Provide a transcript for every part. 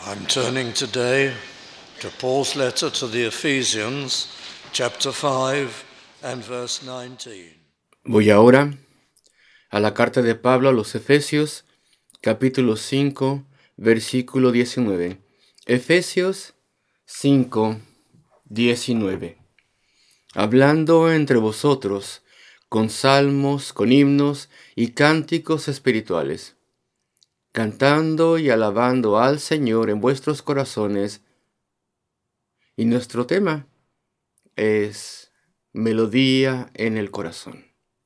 I'm turning today to Paul's letter to the Ephesians, chapter 5 and verse 19. Voy ahora a la carta de Pablo a los Efesios, capítulo 5, versículo 19. Efesios 5, 19. Hablando entre vosotros con salmos, con himnos y cánticos espirituales, cantando y alabando al Señor en vuestros corazones. Y nuestro tema es melodía en el corazón.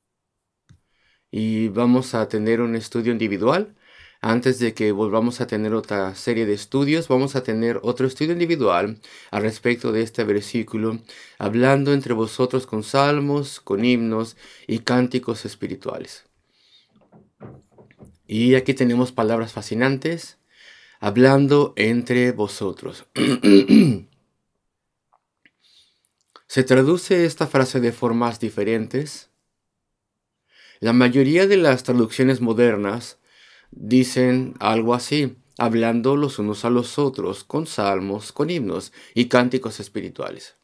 Y vamos a tener un estudio individual. Antes de que volvamos a tener otra serie de estudios, vamos a tener otro estudio individual al respecto de este versículo, hablando entre vosotros con salmos, con himnos y cánticos espirituales. Y aquí tenemos palabras fascinantes, hablando entre vosotros. Se traduce esta frase de formas diferentes. La mayoría de las traducciones modernas dicen algo así, hablando los unos a los otros, con salmos, con himnos y cánticos espirituales.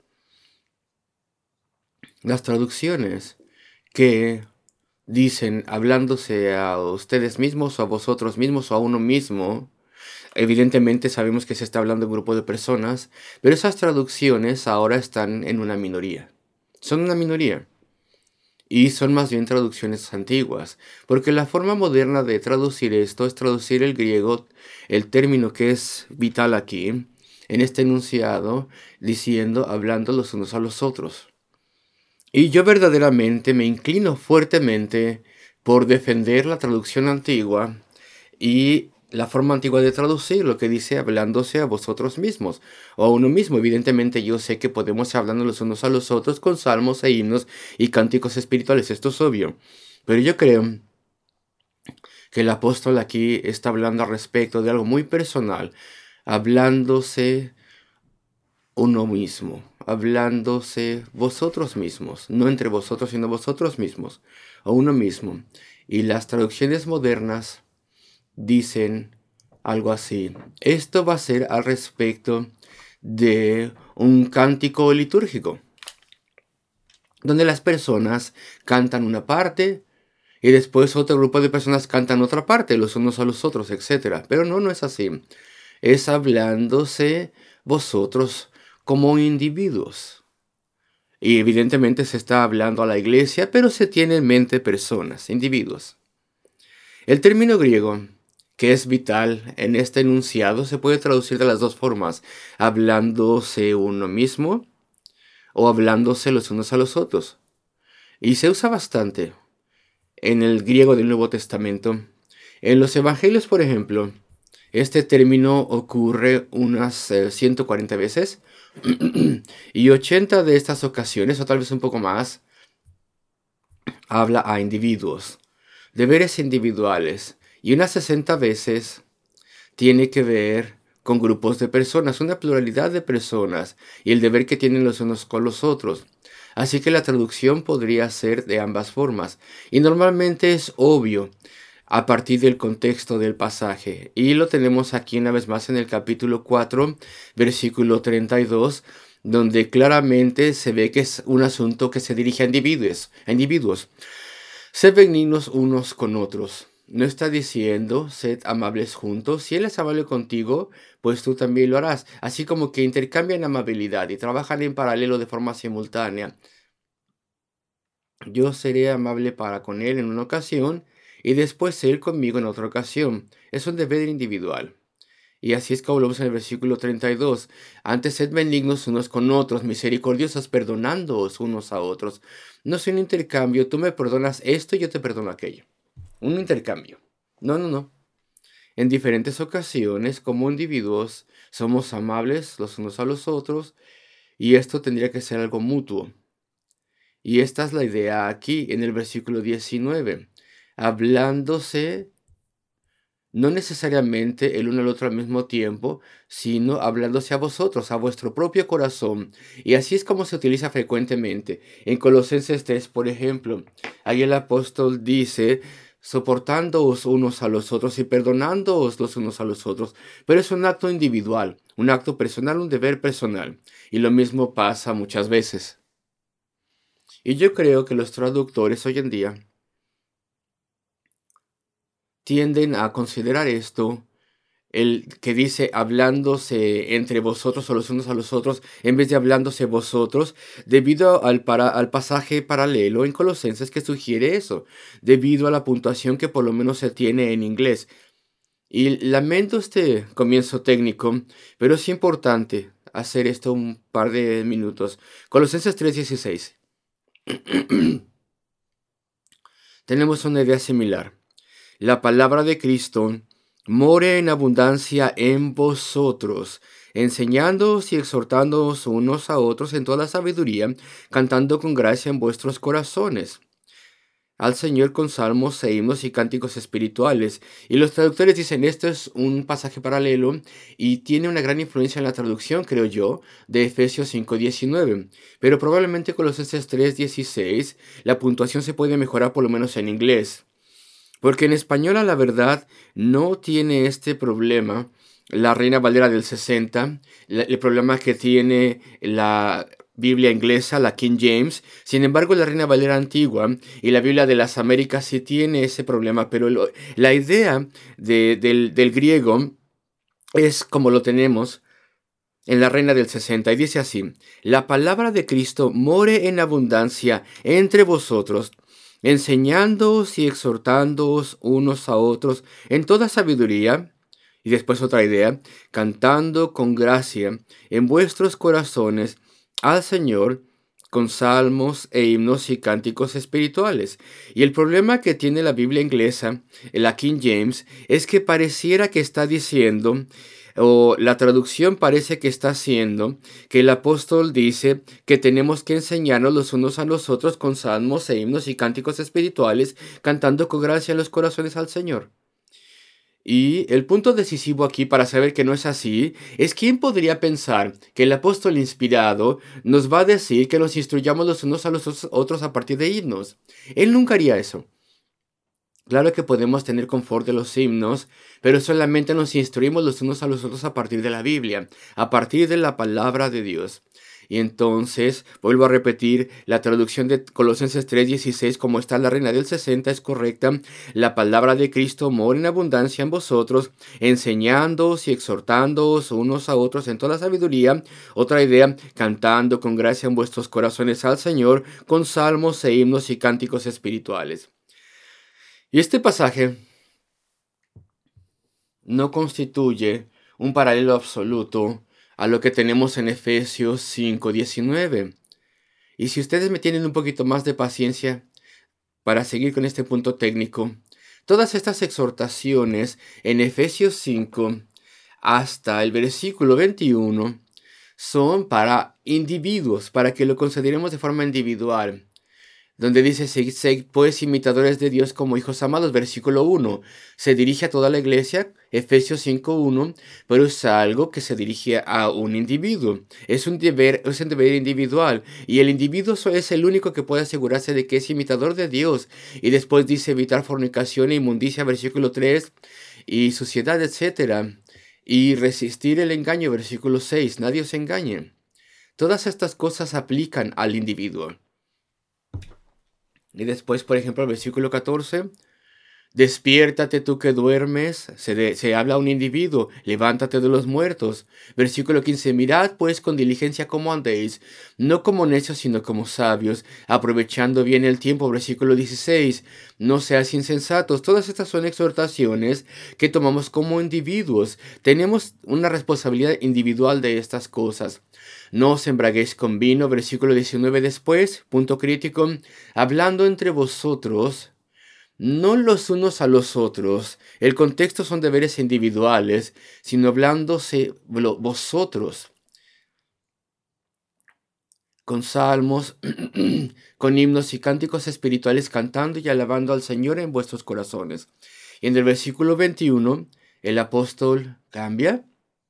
Las traducciones que dicen hablándose a ustedes mismos o a vosotros mismos o a uno mismo, evidentemente sabemos que se está hablando de un grupo de personas, pero esas traducciones ahora están en una minoría. Son una minoría. Y son más bien traducciones antiguas, porque la forma moderna de traducir esto es traducir el griego, el término que es vital aquí, en este enunciado, diciendo, hablando los unos a los otros. Y yo verdaderamente me inclino fuertemente por defender la traducción antigua y la forma antigua de traducir, lo que dice hablándose a vosotros mismos, o a uno mismo. Evidentemente yo sé que podemos hablando los unos a los otros con salmos e himnos y cánticos espirituales, esto es obvio. Pero yo creo que el apóstol aquí está hablando al respecto de algo muy personal, hablándose uno mismo, hablándose vosotros mismos, no entre vosotros, sino vosotros mismos, o uno mismo. Y las traducciones modernas dicen algo así. Esto va a ser al respecto de un cántico litúrgico, donde las personas cantan una parte y después otro grupo de personas cantan otra parte, los unos a los otros, etc. Pero no es así. Es hablándose vosotros como individuos. Y evidentemente se está hablando a la iglesia, pero se tiene en mente personas, individuos. El término griego que es vital en este enunciado se puede traducir de las dos formas, hablándose uno mismo o hablándose los unos a los otros. Y se usa bastante en el griego del Nuevo Testamento. En los evangelios, por ejemplo, este término ocurre unas 140 veces y 80 de estas ocasiones, o tal vez un poco más, habla a individuos, deberes individuales, y unas 60 veces tiene que ver con grupos de personas, una pluralidad de personas, y el deber que tienen los unos con los otros. Así que la traducción podría ser de ambas formas, y normalmente es obvio a partir del contexto del pasaje. Y lo tenemos aquí una vez más en el capítulo 4, versículo 32, donde claramente se ve que es un asunto que se dirige a individuos. Sed benignos unos con otros. No está diciendo, sed amables juntos. Si Él es amable contigo, pues tú también lo harás. Así como que intercambian amabilidad y trabajan en paralelo de forma simultánea. Yo seré amable para con Él en una ocasión y después Él conmigo en otra ocasión. Es un deber individual. Y así es como lo vemos en el versículo 32. Antes sed benignos unos con otros, misericordiosos, perdonándoos unos a otros. No es un intercambio, tú me perdonas esto y yo te perdono aquello. Un intercambio. No. En diferentes ocasiones, como individuos, somos amables los unos a los otros y esto tendría que ser algo mutuo. Y esta es la idea aquí en el versículo 19. Hablándose no necesariamente el uno al otro al mismo tiempo, sino hablándose a vosotros, a vuestro propio corazón. Y así es como se utiliza frecuentemente. En Colosenses 3, por ejemplo, ahí el apóstol dice, soportándoos unos a los otros y perdonándoos los unos a los otros. Pero es un acto individual, un acto personal, un deber personal. Y lo mismo pasa muchas veces. Y yo creo que los traductores hoy en día tienden a considerar esto, el que dice hablándose entre vosotros o los unos a los otros, en vez de hablándose vosotros, debido al pasaje paralelo en Colosenses que sugiere eso, debido a la puntuación que por lo menos se tiene en inglés. Y lamento este comienzo técnico, pero es importante hacer esto un par de minutos. Colosenses 3:16. Tenemos una idea similar. La palabra de Cristo more en abundancia en vosotros, enseñándoos y exhortándoos unos a otros en toda sabiduría, cantando con gracia en vuestros corazones al Señor con salmos e himnos y cánticos espirituales. Y los traductores dicen, esto es un pasaje paralelo y tiene una gran influencia en la traducción, creo yo, de Efesios 5:19. Pero probablemente Colosenses 3:16 la puntuación se puede mejorar por lo menos en inglés. Porque en español, a la verdad, no tiene este problema la Reina Valera del 60, el problema que tiene la Biblia inglesa, la King James. Sin embargo, la Reina Valera antigua y la Biblia de las Américas sí tiene ese problema, pero la idea del griego es como lo tenemos en la Reina del 60, y dice así: la palabra de Cristo more en abundancia entre vosotros, enseñándoos y exhortándoos unos a otros en toda sabiduría. Y después otra idea, cantando con gracia en vuestros corazones al Señor con salmos e himnos y cánticos espirituales. Y el problema que tiene la Biblia inglesa, la King James, es que pareciera que está diciendo, o la traducción parece que está haciendo, que el apóstol dice que tenemos que enseñarnos los unos a los otros con salmos e himnos y cánticos espirituales, cantando con gracia en los corazones al Señor. Y el punto decisivo aquí para saber que no es así es: ¿quién podría pensar que el apóstol inspirado nos va a decir que nos instruyamos los unos a los otros a partir de himnos? Él nunca haría eso. Claro que podemos tener confort de los himnos, pero solamente nos instruimos los unos a los otros a partir de la Biblia, a partir de la palabra de Dios. Y entonces, vuelvo a repetir, la traducción de Colosenses 3:16, como está la Reina del 60, es correcta. La palabra de Cristo mora en abundancia en vosotros, enseñándoos y exhortándoos unos a otros en toda sabiduría. Otra idea, cantando con gracia en vuestros corazones al Señor, con salmos e himnos y cánticos espirituales. Y este pasaje no constituye un paralelo absoluto a lo que tenemos en Efesios 5:19. Y si ustedes me tienen un poquito más de paciencia para seguir con este punto técnico, todas estas exhortaciones en Efesios 5 hasta el versículo 21 son para individuos, para que lo consideremos de forma individual. Donde dice, sed pues imitadores de Dios como hijos amados, versículo 1. Se dirige a toda la iglesia, Efesios 5:1, pero es algo que se dirige a un individuo. Es un deber individual, y el individuo es el único que puede asegurarse de que es imitador de Dios. Y después dice evitar fornicación e inmundicia, versículo 3, y suciedad, etc. Y resistir el engaño, versículo 6. Nadie os engañe. Todas estas cosas aplican al individuo. Y después, por ejemplo, el versículo 14, despiértate tú que duermes, se habla a un individuo, levántate de los muertos. Versículo 15, mirad pues con diligencia cómo andéis, no como necios sino como sabios, aprovechando bien el tiempo. Versículo 16, no seas insensatos. Todas estas son exhortaciones que tomamos como individuos. Tenemos una responsabilidad individual de estas cosas. No os embraguéis con vino, versículo 19 después, punto crítico, hablando entre vosotros, no los unos a los otros. El contexto son deberes individuales, sino hablándose vosotros, con salmos, con himnos y cánticos espirituales, cantando y alabando al Señor en vuestros corazones. Y en el versículo 21, el apóstol cambia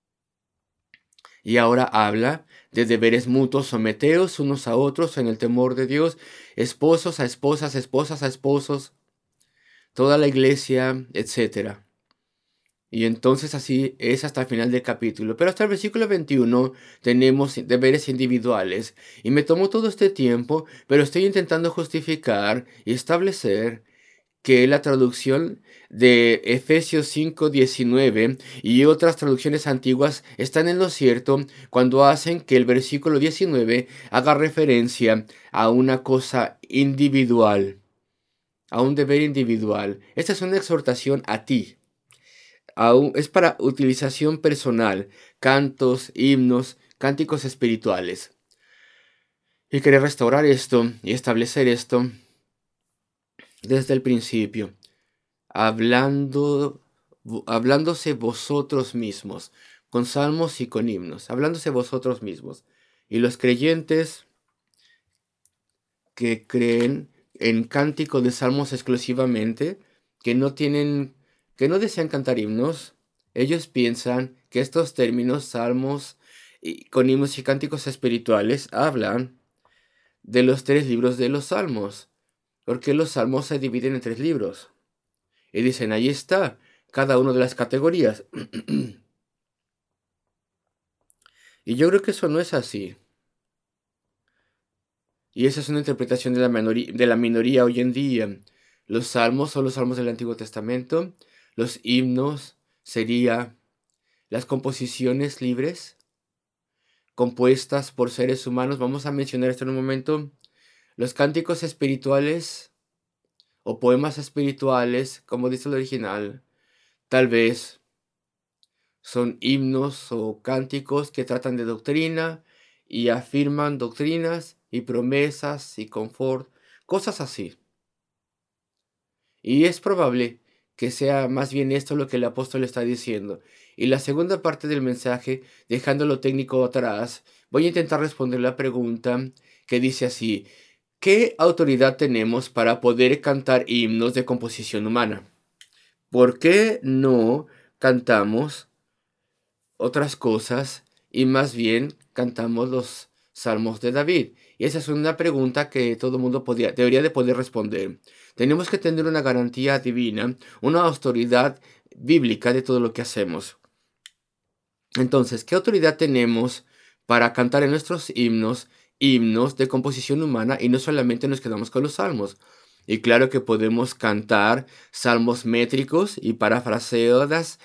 y ahora habla de deberes mutuos. Someteos unos a otros en el temor de Dios, esposos a esposas, esposas a esposos. toda la iglesia, etc. Y entonces así es hasta el final del capítulo. Pero hasta el versículo 21 tenemos deberes individuales. Y me tomó todo este tiempo, pero estoy intentando justificar y establecer que la traducción de Efesios 5:19 y otras traducciones antiguas están en lo cierto cuando hacen que el versículo 19 haga referencia a una cosa individual, a un deber individual. Esta es una exhortación a ti. Es para utilización personal, cantos, himnos, cánticos espirituales. Y quería restaurar esto y establecer esto desde el principio, hablándose vosotros mismos, con salmos y con himnos, hablándose vosotros mismos. Y los creyentes que creen en cántico de salmos exclusivamente, que no desean cantar himnos, ellos piensan que estos términos, salmos, con himnos y cánticos espirituales, hablan de los 3 libros de los salmos, porque los salmos se dividen en 3 libros. Y dicen, ahí está, cada una de las categorías. Y yo creo que eso no es así. Y esa es una interpretación de la minoría hoy en día. Los salmos son los salmos del Antiguo Testamento. Los himnos serían las composiciones libres, compuestas por seres humanos. Vamos a mencionar esto en un momento. Los cánticos espirituales o poemas espirituales, como dice el original, tal vez son himnos o cánticos que tratan de doctrina y afirman doctrinas y promesas y confort, cosas así. Y es probable que sea más bien esto lo que el apóstol está diciendo. Y la segunda parte del mensaje, dejando lo técnico atrás, voy a intentar responder la pregunta que dice así: ¿qué autoridad tenemos para poder cantar himnos de composición humana? ¿Por qué no cantamos otras cosas y más bien cantamos los salmos de David? Y esa es una pregunta que todo el mundo debería de poder responder. Tenemos que tener una garantía divina, una autoridad bíblica de todo lo que hacemos. Entonces, ¿qué autoridad tenemos para cantar en nuestros himnos de composición humana y no solamente nos quedamos con los salmos? Y claro que podemos cantar salmos métricos y parafraseadas,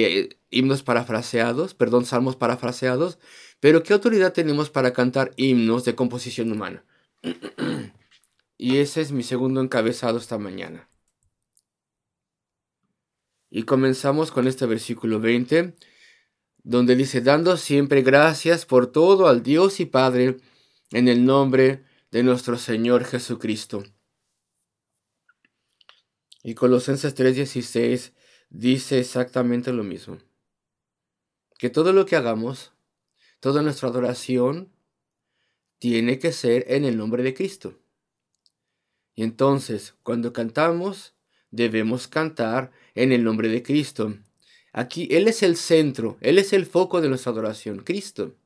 salmos parafraseados, pero ¿qué autoridad tenemos para cantar himnos de composición humana? Y ese es mi segundo encabezado esta mañana. Y comenzamos con este versículo 20, donde dice, dando siempre gracias por todo al Dios y Padre, en el nombre de nuestro Señor Jesucristo. Y Colosenses 3:16 dice exactamente lo mismo. Que todo lo que hagamos, toda nuestra adoración, tiene que ser en el nombre de Cristo. Y entonces, cuando cantamos, debemos cantar en el nombre de Cristo. Aquí Él es el centro, Él es el foco de nuestra adoración, Cristo.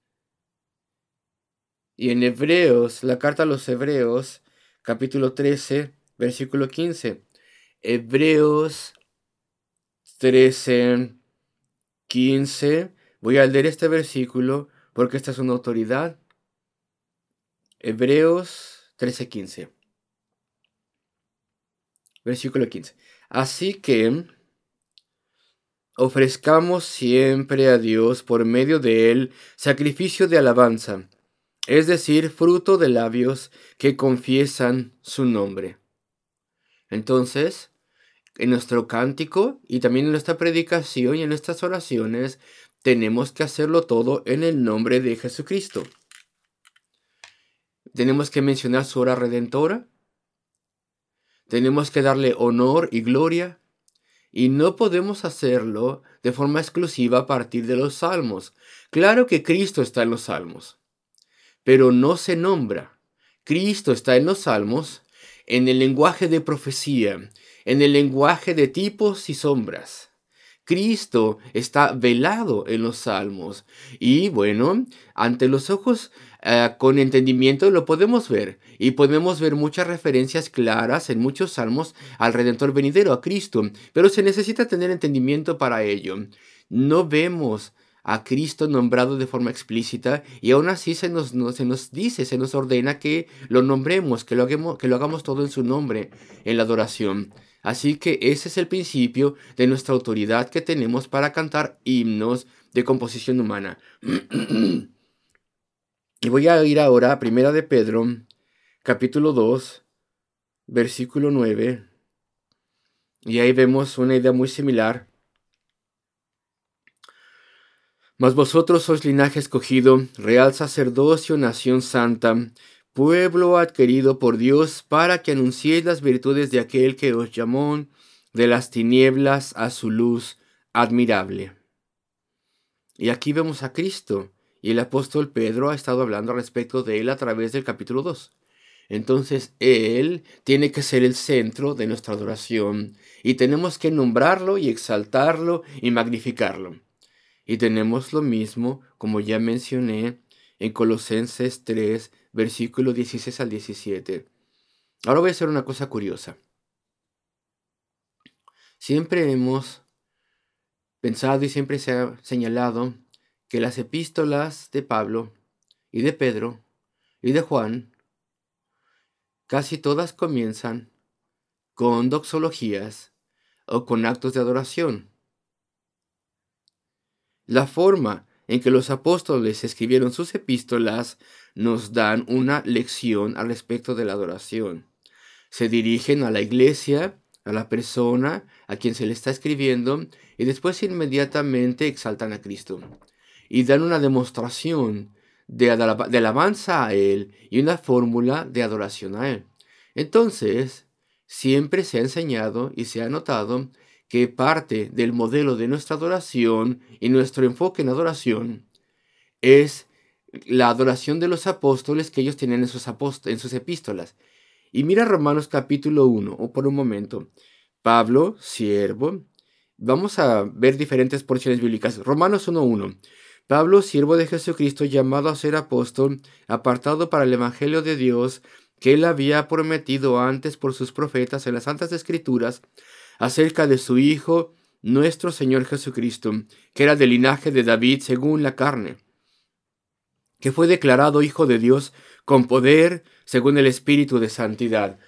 Y en Hebreos, la carta a los Hebreos, capítulo 13, versículo 15. Hebreos 13, 15. Voy a leer este versículo porque esta es una autoridad. Hebreos 13, 15. Versículo 15. Así que ofrezcamos siempre a Dios por medio de Él sacrificio de alabanza, es decir, fruto de labios que confiesan su nombre. Entonces, en nuestro cántico y también en nuestra predicación y en nuestras oraciones, tenemos que hacerlo todo en el nombre de Jesucristo. Tenemos que mencionar su obra redentora. Tenemos que darle honor y gloria. Y no podemos hacerlo de forma exclusiva a partir de los salmos. Claro que Cristo está en los salmos, pero no se nombra. Cristo está en los salmos en el lenguaje de profecía, en el lenguaje de tipos y sombras. Cristo está velado en los salmos. Y bueno, ante los ojos con entendimiento lo podemos ver. Y podemos ver muchas referencias claras en muchos salmos al Redentor venidero, a Cristo. Pero se necesita tener entendimiento para ello. No vemos a Cristo nombrado de forma explícita y aún así se nos dice, se nos ordena que lo nombremos, que lo hagamos todo en su nombre, en la adoración. Así que ese es el principio de nuestra autoridad que tenemos para cantar himnos de composición humana. Y voy a ir ahora a 1 de Pedro, capítulo 2, versículo 9. Y ahí vemos una idea muy similar. Mas vosotros sois linaje escogido, real sacerdocio, nación santa, pueblo adquirido por Dios, para que anunciéis las virtudes de aquel que os llamó de las tinieblas a su luz admirable. Y aquí vemos a Cristo, y el apóstol Pedro ha estado hablando respecto de él a través del capítulo 2. Entonces, él tiene que ser el centro de nuestra adoración, y tenemos que nombrarlo y exaltarlo y magnificarlo. Y tenemos lo mismo, como ya mencioné, en Colosenses 3, versículo 16 al 17. Ahora voy a hacer una cosa curiosa. Siempre hemos pensado y siempre se ha señalado que las epístolas de Pablo y de Pedro y de Juan casi todas comienzan con doxologías o con actos de adoración. La forma en que los apóstoles escribieron sus epístolas nos dan una lección al respecto de la adoración. Se dirigen a la iglesia, a la persona a quien se le está escribiendo, y después inmediatamente exaltan a Cristo. Y dan una demostración de alabanza a Él y una fórmula de adoración a Él. Entonces, siempre se ha enseñado y se ha notado que parte del modelo de nuestra adoración y nuestro enfoque en adoración es la adoración de los apóstoles que ellos tenían en sus epístolas. Y mira Romanos capítulo 1, o por un momento. Pablo, siervo. Vamos a ver diferentes porciones bíblicas. Romanos 1:1. Pablo, siervo de Jesucristo, llamado a ser apóstol, apartado para el evangelio de Dios, que él había prometido antes por sus profetas en las Santas Escrituras, acerca de su Hijo, nuestro Señor Jesucristo, que era del linaje de David según la carne, que fue declarado Hijo de Dios con poder según el Espíritu de santidad,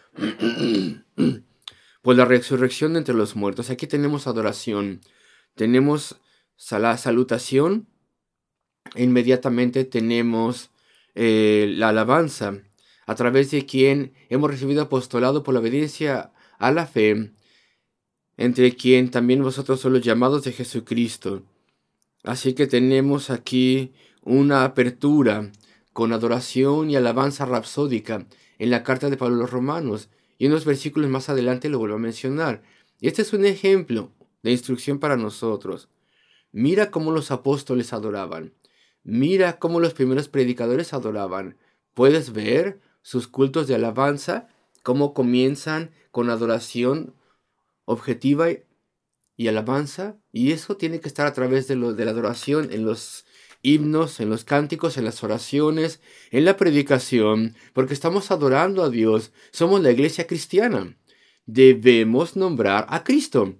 por la resurrección de entre los muertos. Aquí tenemos adoración, tenemos la salutación, e inmediatamente tenemos la alabanza, a través de quien hemos recibido apostolado por la obediencia a la fe, entre quien también vosotros sois los llamados de Jesucristo. Así que tenemos aquí una apertura con adoración y alabanza rapsódica en la carta de Pablo a los Romanos, y unos versículos más adelante lo vuelvo a mencionar. Y este es un ejemplo de instrucción para nosotros. Mira cómo los apóstoles adoraban. Mira cómo los primeros predicadores adoraban. Puedes ver sus cultos de alabanza, cómo comienzan con adoración objetiva y alabanza, y eso tiene que estar a través de la adoración en los himnos, en los cánticos, en las oraciones, en la predicación, porque estamos adorando a Dios. Somos la iglesia cristiana. Debemos nombrar a Cristo.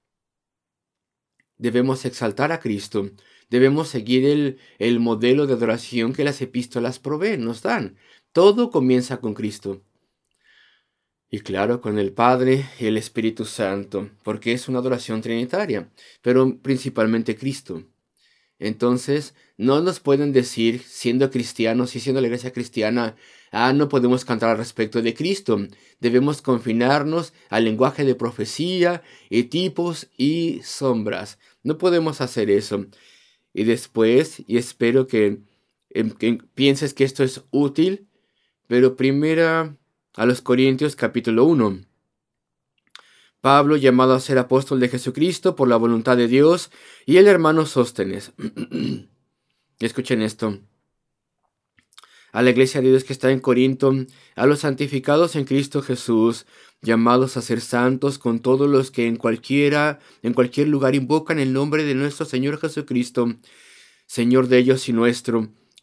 Debemos exaltar a Cristo. Debemos seguir el modelo de adoración que las epístolas proveen, nos dan. Todo comienza con Cristo. Y claro, con el Padre y el Espíritu Santo, porque es una adoración trinitaria, pero principalmente Cristo. Entonces, no nos pueden decir, siendo cristianos y siendo la iglesia cristiana, no podemos cantar al respecto de Cristo. Debemos confinarnos al lenguaje de profecía y tipos y sombras. No podemos hacer eso. Y después, y espero que pienses que esto es útil, pero primera a los Corintios capítulo 1. Pablo, llamado a ser apóstol de Jesucristo por la voluntad de Dios, y el hermano Sóstenes. Escuchen esto. A la iglesia de Dios que está en Corinto, a los santificados en Cristo Jesús, llamados a ser santos, con todos los que en cualquier lugar invocan el nombre de nuestro Señor Jesucristo, Señor de ellos y nuestro,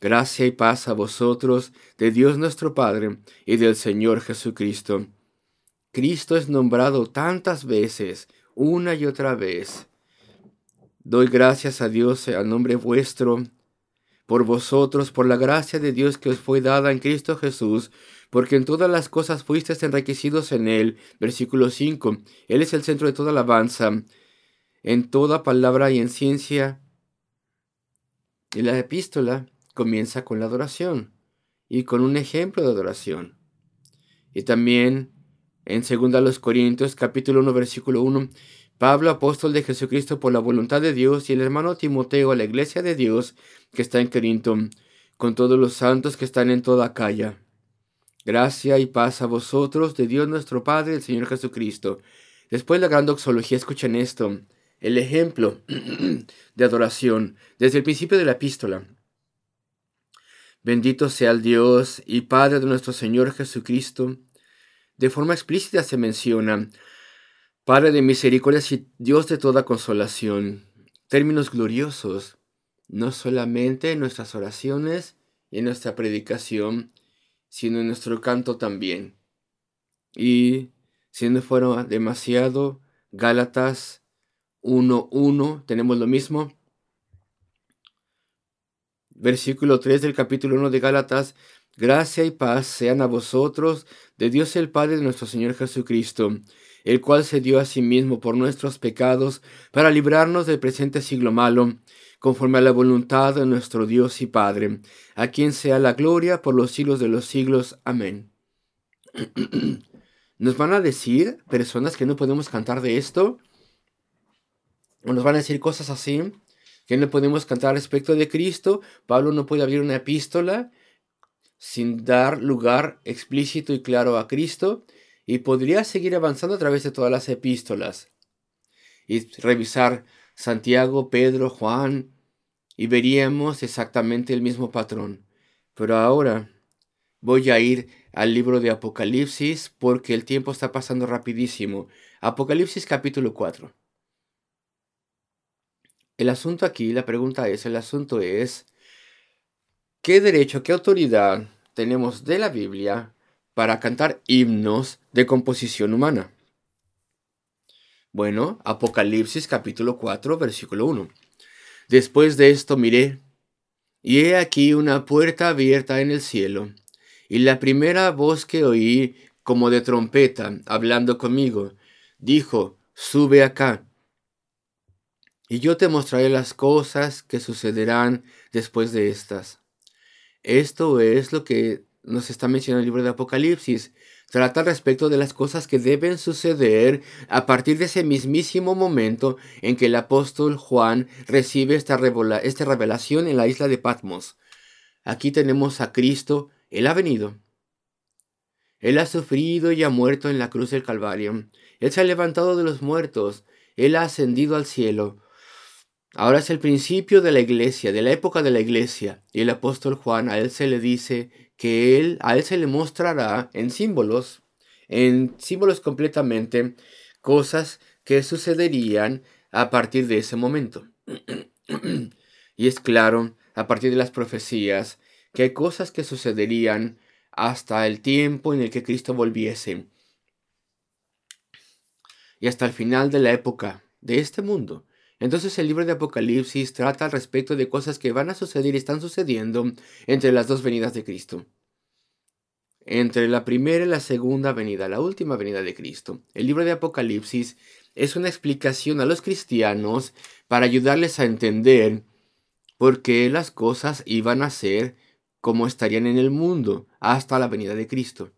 Gracia y paz a vosotros, de Dios nuestro Padre y del Señor Jesucristo. Cristo es nombrado tantas veces, una y otra vez. Doy gracias a Dios a nombre vuestro, por vosotros, por la gracia de Dios que os fue dada en Cristo Jesús, porque en todas las cosas fuisteis enriquecidos en Él. Versículo 5. Él es el centro de toda alabanza, en toda palabra y en ciencia. Y la epístola comienza con la adoración y con un ejemplo de adoración. Y también en 2 Corintios capítulo 1 versículo 1, Pablo, apóstol de Jesucristo por la voluntad de Dios, y el hermano Timoteo a la iglesia de Dios que está en Corinto, con todos los santos que están en toda Acaya. Gracia y paz a vosotros, de Dios nuestro Padre y del Señor Jesucristo. Después la gran doxología, escuchen esto, el ejemplo de adoración desde el principio de la epístola. Bendito sea el Dios y Padre de nuestro Señor Jesucristo. De forma explícita se menciona Padre de misericordias y Dios de toda consolación. Términos gloriosos, no solamente en nuestras oraciones y en nuestra predicación, sino en nuestro canto también. Y si no fuera demasiado, Gálatas 1:1, tenemos lo mismo. Versículo 3 del capítulo 1 de Gálatas. Gracia y paz sean a vosotros, de Dios el Padre de nuestro Señor Jesucristo, el cual se dio a sí mismo por nuestros pecados, para librarnos del presente siglo malo, conforme a la voluntad de nuestro Dios y Padre, a quien sea la gloria por los siglos de los siglos. Amén. Nos van a decir personas que no podemos cantar de esto, o nos van a decir cosas así, que no podemos cantar respecto de Cristo. Pablo no puede abrir una epístola sin dar lugar explícito y claro a Cristo, y podría seguir avanzando a través de todas las epístolas y revisar Santiago, Pedro, Juan, y veríamos exactamente el mismo patrón. Pero ahora voy a ir al libro de Apocalipsis porque el tiempo está pasando rapidísimo. Apocalipsis capítulo 4. El asunto aquí, la pregunta es, ¿qué derecho, qué autoridad tenemos de la Biblia para cantar himnos de composición humana? Bueno, Apocalipsis capítulo 4, versículo 1. Después de esto miré, y he aquí una puerta abierta en el cielo, y la primera voz que oí, como de trompeta, hablando conmigo, dijo, sube acá, y yo te mostraré las cosas que sucederán después de estas. Esto es lo que nos está mencionando el libro de Apocalipsis. Trata respecto de las cosas que deben suceder a partir de ese mismísimo momento en que el apóstol Juan recibe esta revelación en la isla de Patmos. Aquí tenemos a Cristo. Él ha venido. Él ha sufrido y ha muerto en la cruz del Calvario. Él se ha levantado de los muertos. Él ha ascendido al cielo. Ahora es el principio de la iglesia, de la época de la iglesia. Y el apóstol Juan, a él se le dice que a él se le mostrará en símbolos completamente, cosas que sucederían a partir de ese momento. Y es claro, a partir de las profecías, que hay cosas que sucederían hasta el tiempo en el que Cristo volviese. Y hasta el final de la época de este mundo. Entonces el libro de Apocalipsis trata al respecto de cosas que van a suceder y están sucediendo entre las dos venidas de Cristo. Entre la primera y la segunda venida, la última venida de Cristo. El libro de Apocalipsis es una explicación a los cristianos para ayudarles a entender por qué las cosas iban a ser como estarían en el mundo hasta la venida de Cristo.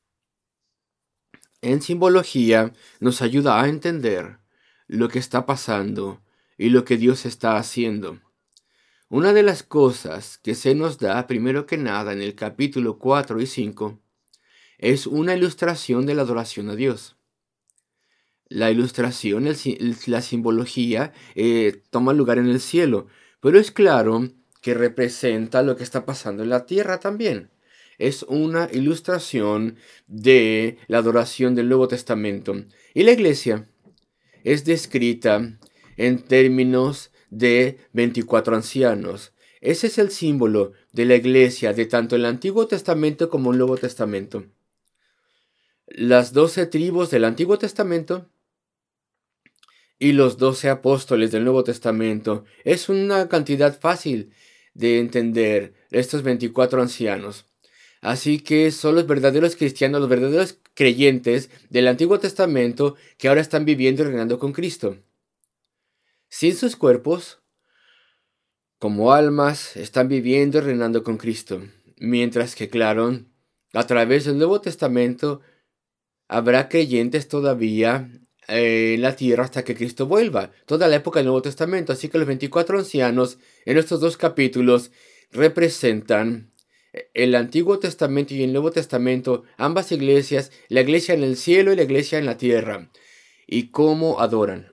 En simbología nos ayuda a entender lo que está pasando y lo que Dios está haciendo. Una de las cosas que se nos da, primero que nada, en el capítulo 4 y 5, es una ilustración de la adoración a Dios. La ilustración, la simbología, toma lugar en el cielo, pero es claro que representa lo que está pasando en la tierra también. Es una ilustración de la adoración del Nuevo Testamento. Y la iglesia es descrita en términos de 24 ancianos. Ese es el símbolo de la iglesia de tanto el Antiguo Testamento como el Nuevo Testamento. Las 12 tribus del Antiguo Testamento y los 12 apóstoles del Nuevo Testamento. Es una cantidad fácil de entender estos 24 ancianos. Así que son los verdaderos cristianos, los verdaderos creyentes del Antiguo Testamento que ahora están viviendo y reinando con Cristo. Sin sus cuerpos, como almas, están viviendo y reinando con Cristo. Mientras que, claro, a través del Nuevo Testamento habrá creyentes todavía en la tierra hasta que Cristo vuelva. Toda la época del Nuevo Testamento. Así que los 24 ancianos en estos dos capítulos representan el Antiguo Testamento y el Nuevo Testamento, ambas iglesias, la iglesia en el cielo y la iglesia en la tierra, y cómo adoran.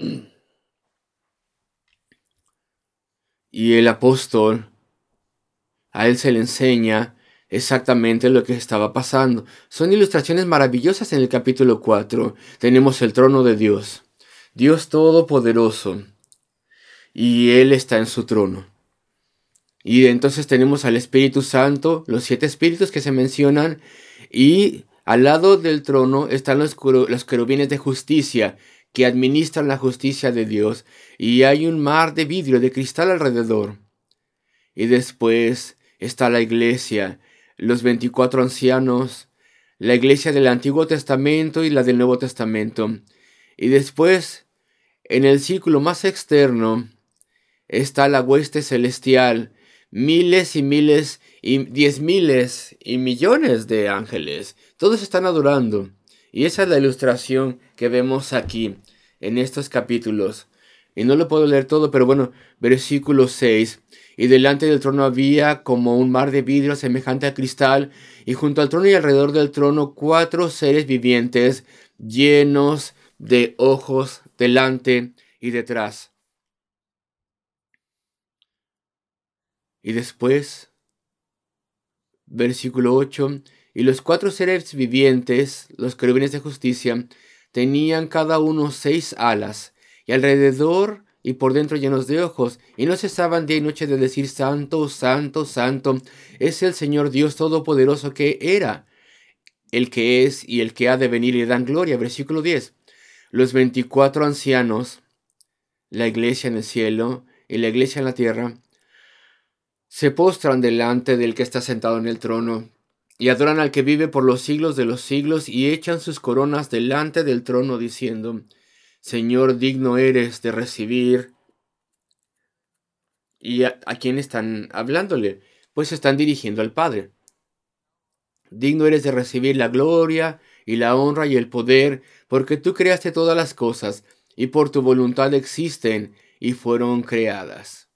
Y el apóstol, a él se le enseña exactamente lo que estaba pasando. Son ilustraciones maravillosas en el capítulo 4. Tenemos el trono de Dios, Dios Todopoderoso, y Él está en su trono. Y entonces tenemos al Espíritu Santo, los 7 espíritus que se mencionan, y al lado del trono están los querubines de justicia, que administran la justicia de Dios, y hay un mar de vidrio, de cristal alrededor. Y después está la iglesia, los 24 ancianos, la iglesia del Antiguo Testamento y la del Nuevo Testamento. Y después, en el círculo más externo, está la hueste celestial, miles y miles y 10,000 y millones de ángeles. Todos están adorando. Y esa es la ilustración que vemos aquí, en estos capítulos. Y no lo puedo leer todo, pero bueno, versículo 6. Y delante del trono había como un mar de vidrio semejante a cristal, y junto al trono y alrededor del trono 4 seres vivientes llenos de ojos delante y detrás. Y después, versículo 8, y los 4 seres vivientes, los querubines de justicia, tenían cada uno 6 alas, y alrededor y por dentro llenos de ojos, y no cesaban día y noche de decir: Santo, Santo, Santo, es el Señor Dios Todopoderoso, que era, el que es y el que ha de venir, y dan gloria. Versículo 10. Los 24 ancianos, la iglesia en el cielo y la iglesia en la tierra, se postran delante del que está sentado en el trono, y adoran al que vive por los siglos de los siglos, y echan sus coronas delante del trono, diciendo: Señor, digno eres de recibir. ¿Y a quién están hablándole? Pues están dirigiendo al Padre. Digno eres de recibir la gloria y la honra y el poder, porque tú creaste todas las cosas, y por tu voluntad existen y fueron creadas.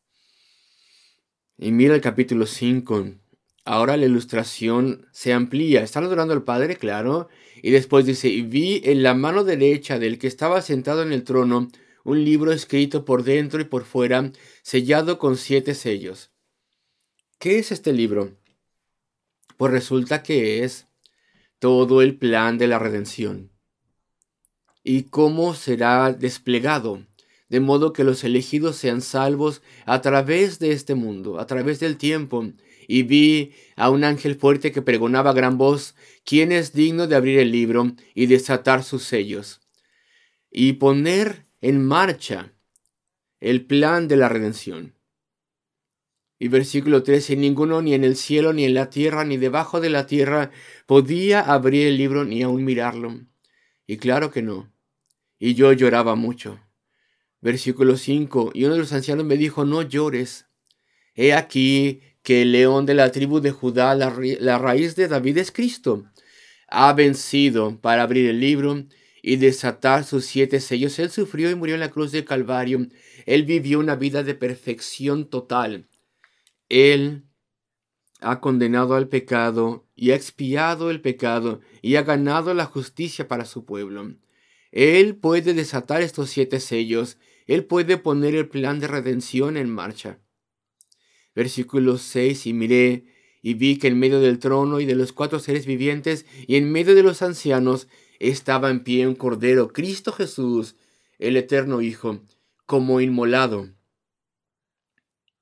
Y mira el capítulo 5. Ahora la ilustración se amplía. Están adorando al Padre, claro. Y después dice: y vi en la mano derecha del que estaba sentado en el trono un libro escrito por dentro y por fuera, sellado con 7 sellos. ¿Qué es este libro? Pues resulta que es todo el plan de la redención. ¿Y cómo será desplegado? De modo que los elegidos sean salvos a través de este mundo, a través del tiempo. Y vi a un ángel fuerte que pregonaba a gran voz: ¿quién es digno de abrir el libro y desatar sus sellos? Y poner en marcha el plan de la redención. Y versículo 13, ninguno ni en el cielo, ni en la tierra, ni debajo de la tierra podía abrir el libro ni aun mirarlo. Y claro que no. Y yo lloraba mucho. Versículo 5, y uno de los ancianos me dijo: no llores. He aquí que el león de la tribu de Judá, la raíz de David, es Cristo. Ha vencido para abrir el libro y desatar sus 7 sellos. Él sufrió y murió en la cruz del Calvario. Él vivió una vida de perfección total. Él ha condenado al pecado y ha expiado el pecado y ha ganado la justicia para su pueblo. Él puede desatar estos 7 sellos. Él puede poner el plan de redención en marcha. Versículo 6, y miré y vi que en medio del trono y de los 4 seres vivientes y en medio de los ancianos estaba en pie un cordero, Cristo Jesús, el eterno Hijo, como inmolado.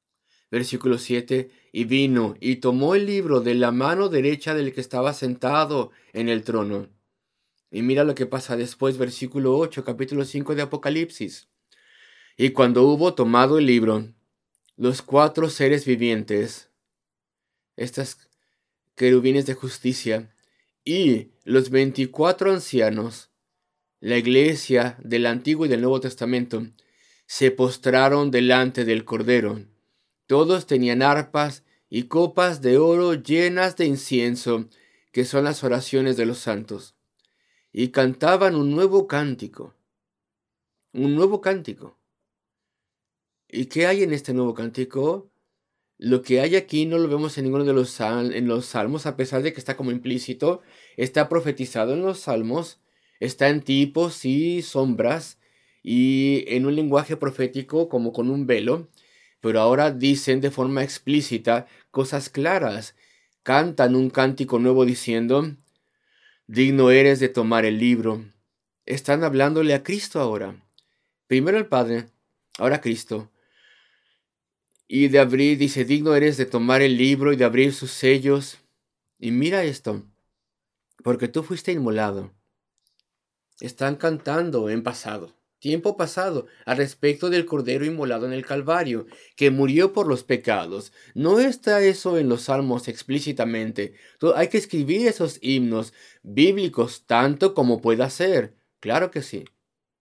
Versículo 7. Y vino y tomó el libro de la mano derecha del que estaba sentado en el trono. Y mira lo que pasa después, versículo 8, capítulo 5 de Apocalipsis. Y cuando hubo tomado el libro, los 4 seres vivientes, estas querubines de justicia, y los 24 ancianos, la iglesia del Antiguo y del Nuevo Testamento, se postraron delante del Cordero. Todos tenían arpas y copas de oro llenas de incienso, que son las oraciones de los santos, y cantaban un nuevo cántico. Un nuevo cántico. ¿Y qué hay en este nuevo cántico? Lo que hay aquí no lo vemos en ninguno de en los salmos, a pesar de que está como implícito. Está profetizado en los salmos, está en tipos y sombras, y en un lenguaje profético como con un velo. Pero ahora dicen de forma explícita cosas claras. Cantan un cántico nuevo diciendo, digno eres de tomar el libro. Están hablándole a Cristo ahora. Primero el Padre, ahora Cristo. Y de abrir, dice, digno eres de tomar el libro y de abrir sus sellos. Y mira esto, porque tú fuiste inmolado. Están cantando en pasado, tiempo pasado, al respecto del Cordero inmolado en el Calvario, que murió por los pecados. No está eso en los salmos explícitamente. Hay que escribir esos himnos bíblicos tanto como pueda ser. Claro que sí.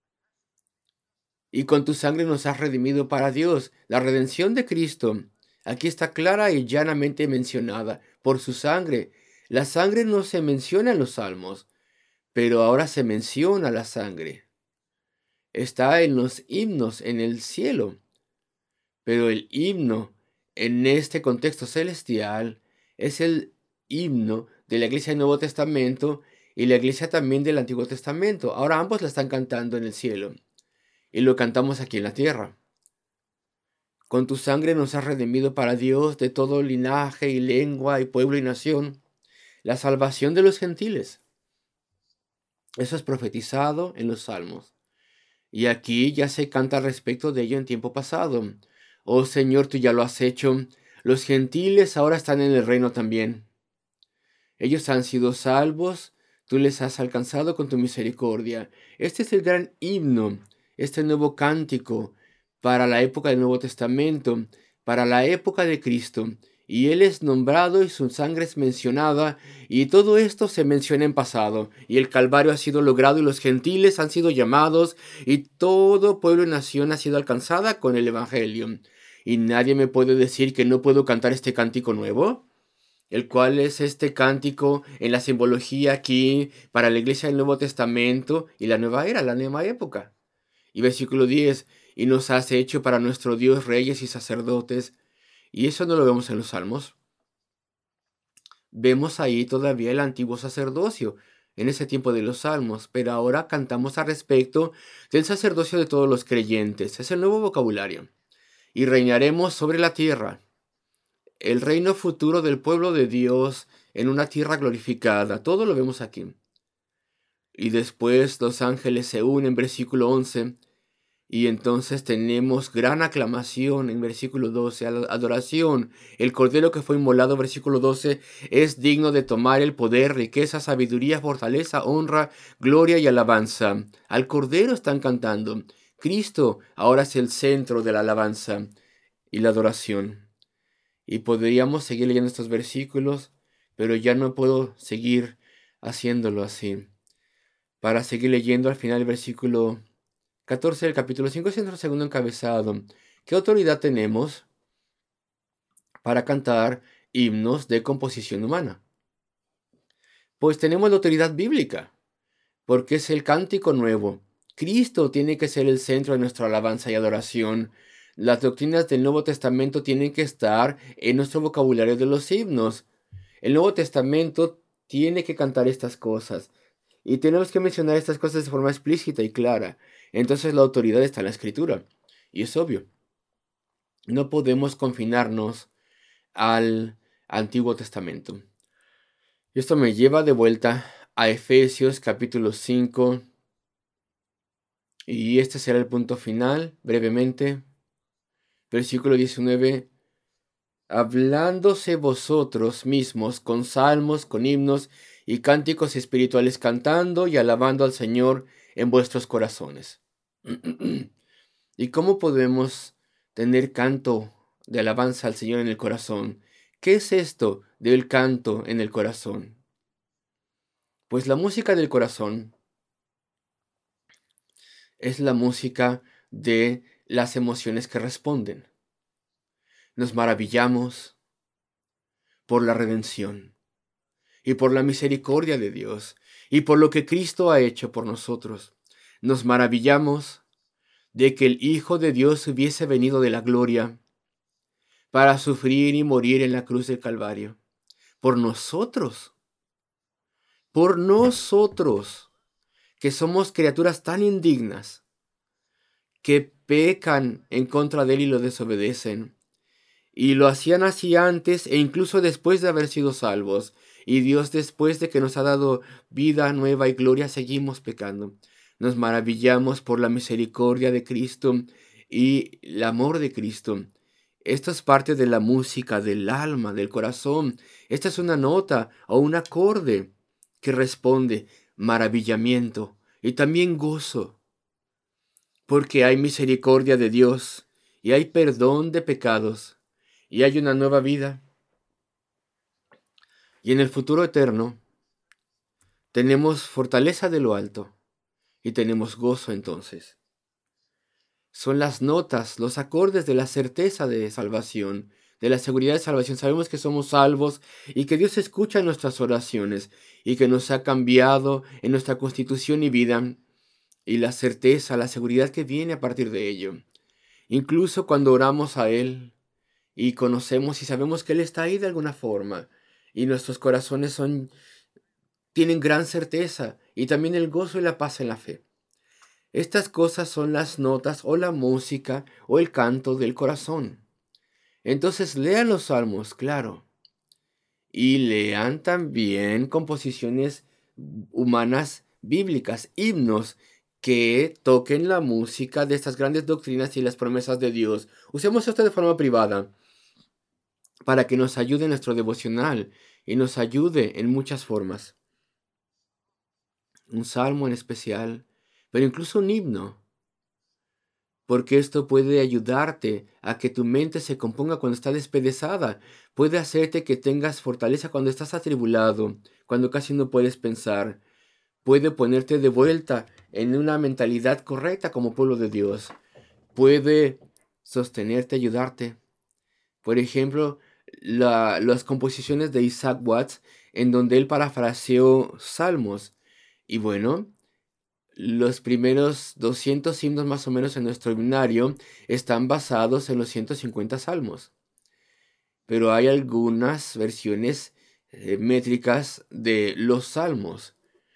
Y con tu sangre nos has redimido para Dios. La redención de Cristo aquí está clara y llanamente mencionada por su sangre. La sangre no se menciona en los salmos, pero ahora se menciona la sangre. Está en los himnos en el cielo, pero el himno en este contexto celestial es el himno de la iglesia del Nuevo Testamento y la iglesia también del Antiguo Testamento. Ahora ambos la están cantando en el cielo y lo cantamos aquí en la tierra. Con tu sangre nos has redimido para Dios de todo linaje y lengua y pueblo y nación, la salvación de los gentiles. Eso es profetizado en los salmos. Y aquí ya se canta respecto de ello en tiempo pasado. Oh Señor, tú ya lo has hecho. Los gentiles ahora están en el reino también. Ellos han sido salvos, tú les has alcanzado con tu misericordia. Este es el gran himno, este nuevo cántico para la época del Nuevo Testamento, para la época de Cristo. Y Él es nombrado y su sangre es mencionada, y todo esto se menciona en pasado. Y el Calvario ha sido logrado y los gentiles han sido llamados, y todo pueblo y nación ha sido alcanzada con el Evangelio. Y nadie me puede decir que no puedo cantar este cántico nuevo, el cual es este cántico en la simbología aquí para la iglesia del Nuevo Testamento y la nueva era, la nueva época. Y versículo 10, y nos has hecho para nuestro Dios reyes y sacerdotes. Y eso no lo vemos en los salmos. Vemos ahí todavía el antiguo sacerdocio en ese tiempo de los salmos, pero ahora cantamos al respecto del sacerdocio de todos los creyentes. Es el nuevo vocabulario. Y reinaremos sobre la tierra. El reino futuro del pueblo de Dios en una tierra glorificada. Todo lo vemos aquí. Y después los ángeles se unen, versículo 11. Y entonces tenemos gran aclamación en versículo 12, adoración. El cordero que fue inmolado, versículo 12, es digno de tomar el poder, riqueza, sabiduría, fortaleza, honra, gloria y alabanza. Al cordero están cantando. Cristo ahora es el centro de la alabanza y la adoración. Y podríamos seguir leyendo estos versículos, pero ya no puedo seguir haciéndolo así. Para seguir leyendo al final el versículo 14 del capítulo 5 es nuestro segundo encabezado. ¿Qué autoridad tenemos para cantar himnos de composición humana? Pues tenemos la autoridad bíblica, porque es el cántico nuevo. Cristo tiene que ser el centro de nuestra alabanza y adoración. Las doctrinas del Nuevo Testamento tienen que estar en nuestro vocabulario de los himnos. El Nuevo Testamento tiene que cantar estas cosas. Y tenemos que mencionar estas cosas de forma explícita y clara. Entonces la autoridad está en la Escritura. Y es obvio. No podemos confinarnos al Antiguo Testamento. Y esto me lleva de vuelta a Efesios capítulo 5. Y este será el punto final, brevemente. Versículo 19. hablándose vosotros mismos con salmos, con himnos y cánticos espirituales, cantando y alabando al Señor en vuestros corazones. ¿Y cómo podemos tener canto de alabanza al Señor en el corazón? ¿Qué es esto del canto en el corazón? Pues la música del corazón es la música de las emociones que responden. Nos maravillamos por la redención y por la misericordia de Dios y por lo que Cristo ha hecho por nosotros. Nos maravillamos de que el Hijo de Dios hubiese venido de la gloria para sufrir y morir en la cruz del Calvario. Por nosotros, que somos criaturas tan indignas, que pecan en contra de Él y lo desobedecen. Y lo hacían así antes e incluso después de haber sido salvos. Y Dios, después de que nos ha dado vida nueva y gloria, seguimos pecando. Nos maravillamos por la misericordia de Cristo y el amor de Cristo. Esto es parte de la música del alma, del corazón. Esta es una nota o un acorde que responde maravillamiento y también gozo, porque hay misericordia de Dios y hay perdón de pecados y hay una nueva vida. Y en el futuro eterno tenemos fortaleza de lo alto y tenemos gozo entonces. Son las notas, los acordes de la certeza de salvación, de la seguridad de salvación. Sabemos que somos salvos y que Dios escucha nuestras oraciones y que nos ha cambiado en nuestra constitución y vida, y la certeza, la seguridad que viene a partir de ello. Incluso cuando oramos a Él y conocemos y sabemos que Él está ahí de alguna forma, y nuestros corazones tienen gran certeza y también el gozo y la paz en la fe. Estas cosas son las notas o la música o el canto del corazón. Entonces lean los salmos, claro, y lean también composiciones humanas bíblicas, himnos que toquen la música de estas grandes doctrinas y las promesas de Dios. Usemos esto de forma privada para que nos ayude en nuestro devocional y nos ayude en muchas formas. Un salmo en especial, pero incluso un himno, porque esto puede ayudarte a que tu mente se componga cuando está despedazada, puede hacerte que tengas fortaleza cuando estás atribulado, cuando casi no puedes pensar, puede ponerte de vuelta en una mentalidad correcta como pueblo de Dios, puede sostenerte, ayudarte. Por ejemplo, las composiciones de Isaac Watts, en donde él parafraseó salmos. Y bueno, los primeros 200 himnos más o menos en nuestro himnario están basados en los 150 salmos. Pero hay algunas versiones métricas de los salmos.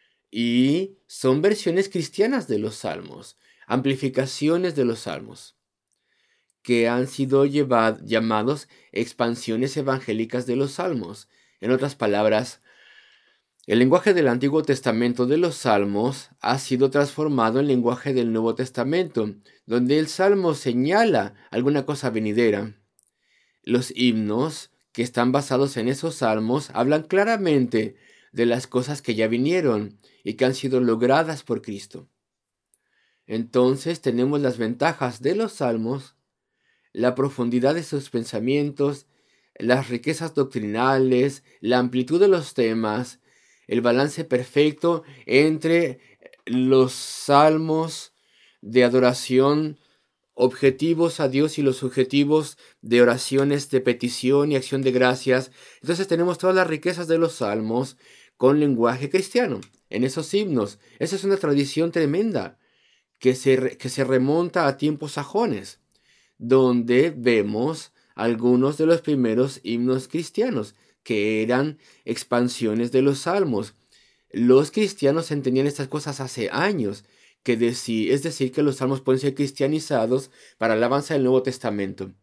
Y son versiones cristianas de los salmos, amplificaciones de los salmos, que han sido llamados expansiones evangélicas de los salmos. En otras palabras, el lenguaje del Antiguo Testamento de los Salmos ha sido transformado en lenguaje del Nuevo Testamento, donde el Salmo señala alguna cosa venidera. Los himnos que están basados en esos salmos hablan claramente de las cosas que ya vinieron y que han sido logradas por Cristo. Entonces tenemos las ventajas de los salmos, la profundidad de sus pensamientos, las riquezas doctrinales, la amplitud de los temas, el balance perfecto entre los salmos de adoración objetivos a Dios y los subjetivos de oraciones de petición y acción de gracias. Entonces tenemos todas las riquezas de los salmos con lenguaje cristiano en esos himnos. Esa es una tradición tremenda que se remonta a tiempos sajones, donde vemos algunos de los primeros himnos cristianos, que eran expansiones de los salmos. Los cristianos entendían estas cosas hace años, es decir, que los salmos pueden ser cristianizados para alabanza del Nuevo Testamento.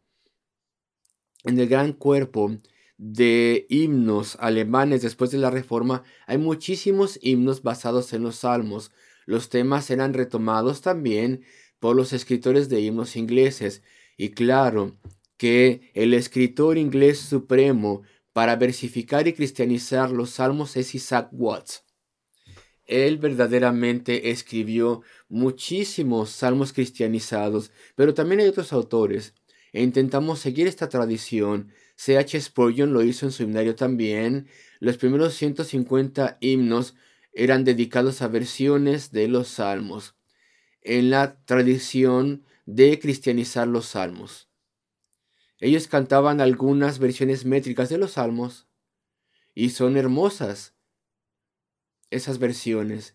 En el gran cuerpo de himnos alemanes después de la Reforma, hay muchísimos himnos basados en los salmos. Los temas eran retomados también por los escritores de himnos ingleses. Y claro que el escritor inglés supremo para versificar y cristianizar los salmos es Isaac Watts. Él verdaderamente escribió muchísimos salmos cristianizados, pero también hay otros autores. E intentamos seguir esta tradición. C.H. Spurgeon lo hizo en su himnario también. Los primeros 150 himnos eran dedicados a versiones de los salmos, en la tradición de cristianizar los salmos. Ellos cantaban algunas versiones métricas de los salmos y son hermosas esas versiones.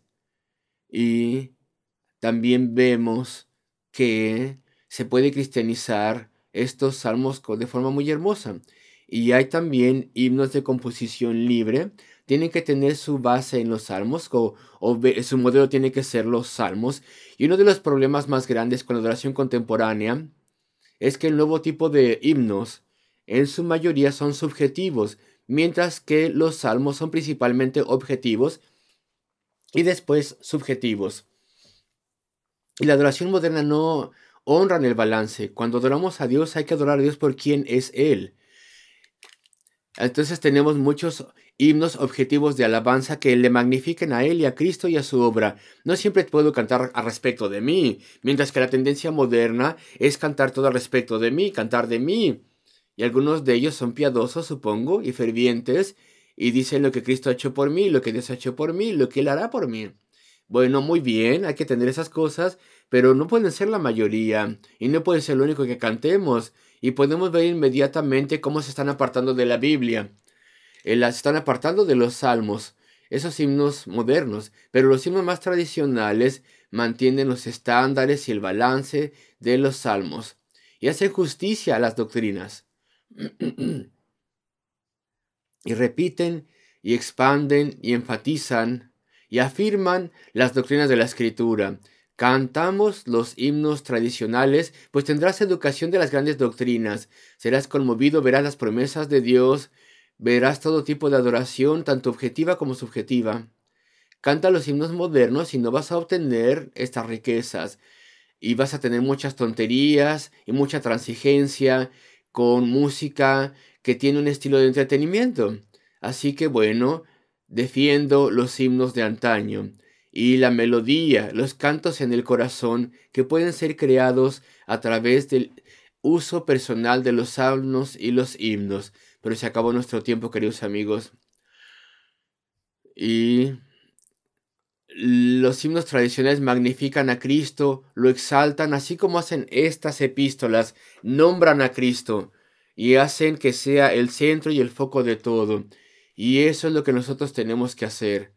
Y también vemos que se puede cristianizar estos salmos de forma muy hermosa. Y hay también himnos de composición libre. Tienen que tener su base en los salmos su modelo tiene que ser los salmos. Y uno de los problemas más grandes con la adoración contemporánea es que el nuevo tipo de himnos en su mayoría son subjetivos, mientras que los salmos son principalmente objetivos y después subjetivos. Y la adoración moderna no honra el balance. Cuando adoramos a Dios hay que adorar a Dios por quien es Él. Entonces tenemos muchos himnos objetivos de alabanza que le magnifiquen a Él y a Cristo y a su obra. No siempre puedo cantar a respecto de mí, mientras que la tendencia moderna es cantar todo a respecto de mí, cantar de mí. Y algunos de ellos son piadosos, supongo, y fervientes, y dicen lo que Cristo ha hecho por mí, lo que Dios ha hecho por mí, lo que Él hará por mí. Bueno, muy bien, hay que tener esas cosas, pero no pueden ser la mayoría, y no puede ser lo único que cantemos, y podemos ver inmediatamente cómo se están apartando de la Biblia. Se están apartando de los salmos, esos himnos modernos, pero los himnos más tradicionales mantienen los estándares y el balance de los salmos, y hacen justicia a las doctrinas. Y repiten, y expanden, y enfatizan, y afirman las doctrinas de la Escritura. Cantamos los himnos tradicionales, pues tendrás educación de las grandes doctrinas. Serás conmovido, verás las promesas de Dios, verás todo tipo de adoración, tanto objetiva como subjetiva. Canta los himnos modernos y no vas a obtener estas riquezas. Y vas a tener muchas tonterías y mucha transigencia con música que tiene un estilo de entretenimiento. Así que bueno, defiendo los himnos de antaño y la melodía, los cantos en el corazón que pueden ser creados a través del uso personal de los salmos y los himnos. Pero se acabó nuestro tiempo, queridos amigos. Y los himnos tradicionales magnifican a Cristo, lo exaltan, así como hacen estas epístolas, nombran a Cristo y hacen que sea el centro y el foco de todo. Y eso es lo que nosotros tenemos que hacer.